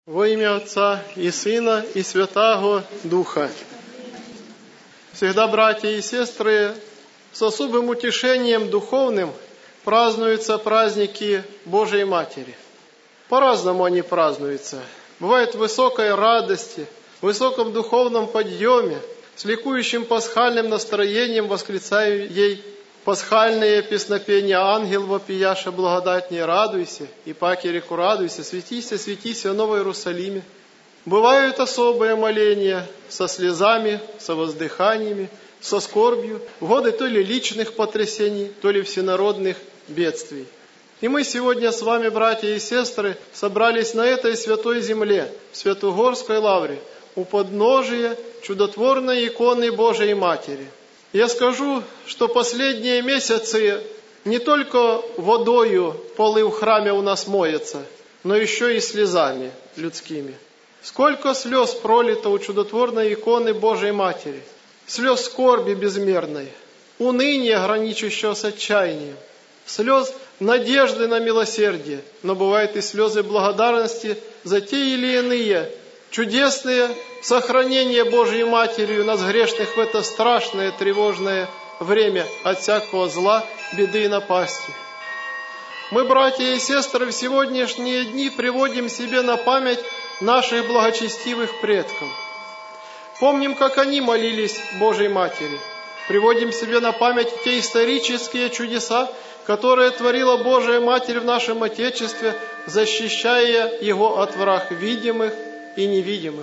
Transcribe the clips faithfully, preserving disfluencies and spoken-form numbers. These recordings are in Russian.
Во имя Отца и Сына и Святаго Духа. Всегда, братья и сестры, с особым утешением духовным празднуются праздники Божией Матери. По-разному они празднуются. Бывает в высокой радости, в высоком духовном подъеме, с ликующим пасхальным настроением восклицаю ей пасхальные песнопения: «Ангел вопияша, благодать не радуйся, и паки реку радуйся, светися, светися, о Новой Иерусалиме». Бывают особые моления со слезами, со воздыханиями, со скорбью, в годы то ли личных потрясений, то ли всенародных бедствий. И мы сегодня с вами, братья и сестры, собрались на этой святой земле, в Святогорской лавре, у подножия чудотворной иконы Божией Матери. Я скажу, что последние месяцы не только водою полы в храме у нас моются, но еще и слезами людскими. Сколько слез пролито у чудотворной иконы Божией Матери, слез скорби безмерной, уныния, граничащего с отчаянием, слез надежды на милосердие, но бывают и слезы благодарности за те или иные чудесные сохранения Божией Матерью нас грешных в это страшное, тревожное время от всякого зла, беды и напасти. Мы, братья и сестры, в сегодняшние дни приводим себе на память наших благочестивых предков. Помним, как они молились Божией Матери. Приводим себе на память те исторические чудеса, которые творила Божия Матерь в нашем Отечестве, защищая его от враг видимых и невидимых.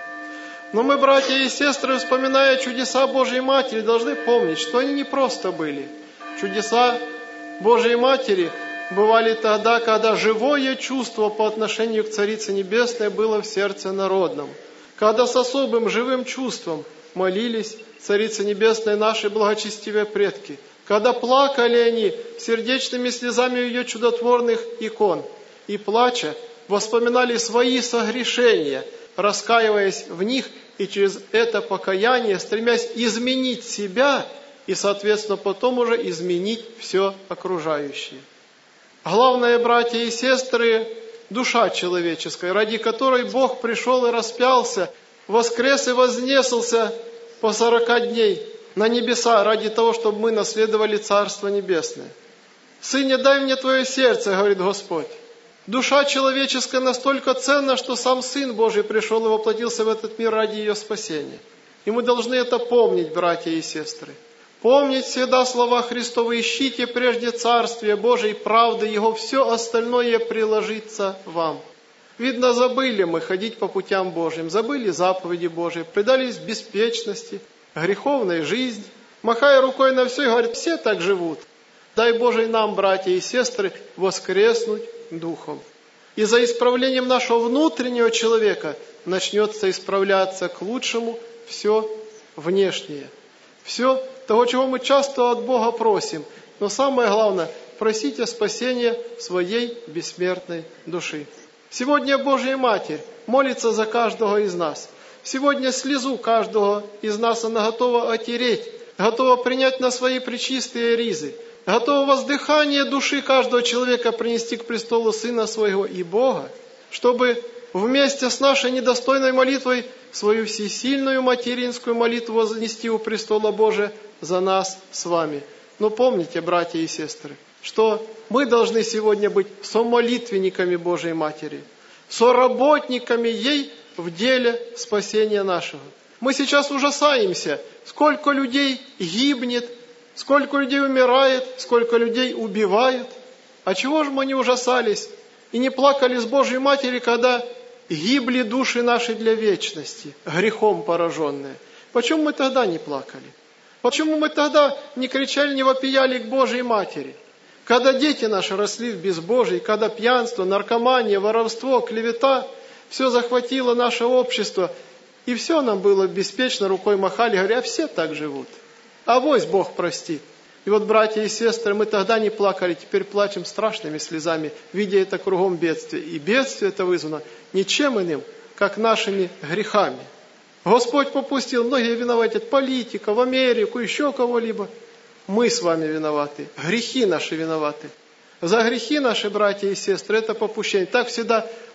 Но мы, братья и сестры, вспоминая чудеса Божьей Матери, должны помнить, что они не просто были. Чудеса Божьей Матери бывали тогда, когда живое чувство по отношению к Царице Небесной было в сердце народном. Когда с особым живым чувством молились Царице Небесной наши благочестивые предки. Когда плакали они сердечными слезами ее чудотворных икон. И, плача, воспоминали свои согрешения, раскаиваясь в них и через это покаяние, стремясь изменить себя и, соответственно, потом уже изменить все окружающее. Главное, братья и сестры, душа человеческая, ради которой Бог пришел и распялся, воскрес и вознесался по сорока дней на небеса, ради того, чтобы мы наследовали Царство Небесное. «Сыне, дай мне Твое сердце, — говорит Господь». Душа человеческая настолько ценна, что сам Сын Божий пришел и воплотился в этот мир ради ее спасения. И мы должны это помнить, братья и сестры. Помнить всегда слова Христовы: «Ищите прежде Царствие Божие и правды Его, все остальное приложится вам». Видно, забыли мы ходить по путям Божьим, забыли заповеди Божьи, предались беспечности, греховной жизни, махая рукой на все и говорят: все так живут. Дай Боже нам, братья и сестры, воскреснуть духом. И за исправлением нашего внутреннего человека начнется исправляться к лучшему все внешнее. Все того, чего мы часто от Бога просим. Но самое главное, просите спасения своей бессмертной души. Сегодня Божья Матерь молится за каждого из нас. Сегодня слезу каждого из нас она готова отереть, готова принять на свои пречистые ризы, готова воздыхание души каждого человека принести к престолу Сына Своего и Бога, чтобы вместе с нашей недостойной молитвой свою всесильную материнскую молитву вознести у престола Божия за нас с вами. Но помните, братья и сестры, что мы должны сегодня быть сомолитвенниками Божией Матери, соработниками ей в деле спасения нашего. Мы сейчас ужасаемся, сколько людей гибнет, сколько людей умирает, сколько людей убивают. А чего же мы не ужасались и не плакали с Божьей Матери, когда гибли души наши для вечности, грехом пораженные? Почему мы тогда не плакали? Почему мы тогда не кричали, не вопияли к Божьей Матери? Когда дети наши росли в безбожии, когда пьянство, наркомания, воровство, клевета, все захватило наше общество, и все нам было беспечно, рукой махали, говоря: все так живут. Авось Бог простит. И вот, братья и сестры, мы тогда не плакали, теперь плачем страшными слезами, видя это кругом бедствие. И бедствие это вызвано ничем иным, как нашими грехами. Господь попустил, многие виноватят, политика, в Америку, еще кого-либо. Мы с вами виноваты, грехи наши виноваты. За грехи наши, братья и сестры, это попущение. Так всегда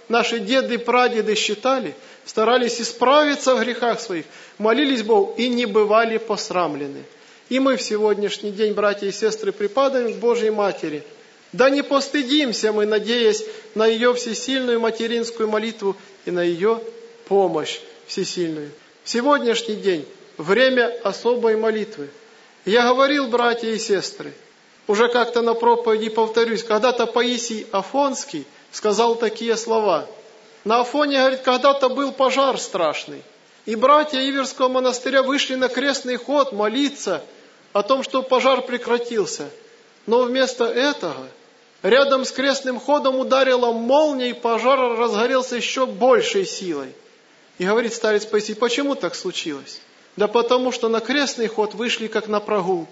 наши деды и прадеды считали, старались исправиться в грехах своих, молились Богу и не бывали посрамлены. И мы в сегодняшний день, братья и сестры, припадаем к Божьей Матери. Да не постыдимся мы, надеясь на ее всесильную материнскую молитву и на ее помощь всесильную. В сегодняшний день время особой молитвы. Я говорил, братья и сестры, уже как-то на проповеди повторюсь, когда-то Паисий Афонский сказал такие слова. На Афоне, говорит, когда-то был пожар страшный, и братья Иверского монастыря вышли на крестный ход молиться о том, что пожар прекратился. Но вместо этого рядом с крестным ходом ударила молния, и пожар разгорелся еще большей силой. И говорит старец Паисий, почему так случилось? Да потому что на крестный ход вышли как на прогулку.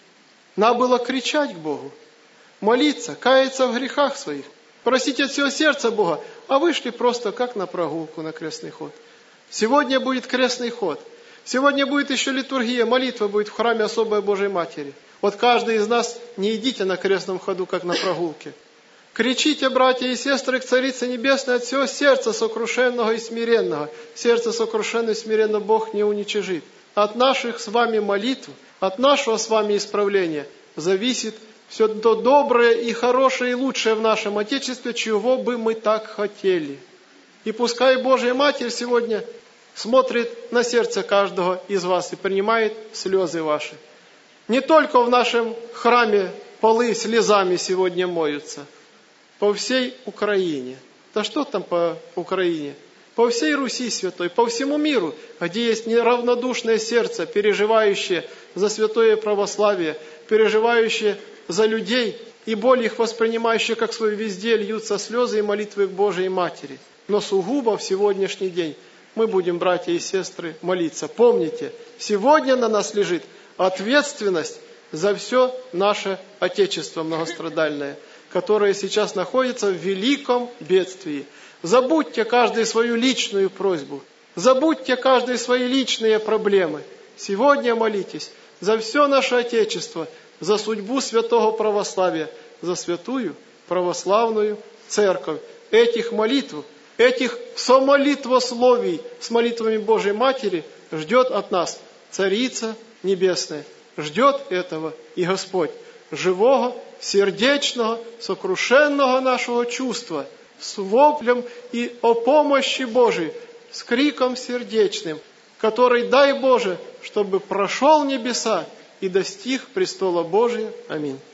Надо было кричать к Богу, молиться, каяться в грехах своих, просить от всего сердца Бога, а вышли просто как на прогулку, на крестный ход. Сегодня будет крестный ход. Сегодня будет еще литургия, молитва будет в храме особой Божьей Матери. Вот каждый из нас не идите на крестном ходу, как на прогулке. Кричите, братья и сестры, к Царице Небесной от всего сердца сокрушенного и смиренного. Сердце сокрушенное и смиренно Бог не уничижит. От наших с вами молитв, от нашего с вами исправления зависит все то доброе и хорошее и лучшее в нашем Отечестве, чего бы мы так хотели. И пускай Божья Матерь сегодня смотрит на сердце каждого из вас и принимает слезы ваши. Не только в нашем храме полы слезами сегодня моются, по всей Украине. Да что там по Украине? По всей Руси Святой, по всему миру, где есть неравнодушное сердце, переживающее за святое православие, переживающее за людей и более их воспринимающее как свое, везде льются слезы и молитвы к Божией Матери. Но сугубо в сегодняшний день мы будем, братья и сестры, молиться. Помните, сегодня на нас лежит ответственность за все наше Отечество многострадальное, которое сейчас находится в великом бедствии. Забудьте каждый свою личную просьбу, забудьте каждый свои личные проблемы. Сегодня молитесь за все наше Отечество, за судьбу святого православия, за святую православную церковь. Этих молитв, этих самолитвословий с молитвами Божьей Матери ждет от нас Царица Небесная. Ждет этого и Господь, живого, сердечного, сокрушенного нашего чувства, с воплем и о помощи Божией, с криком сердечным, который, дай Боже, чтобы прошел небеса и достиг престола Божия. Аминь.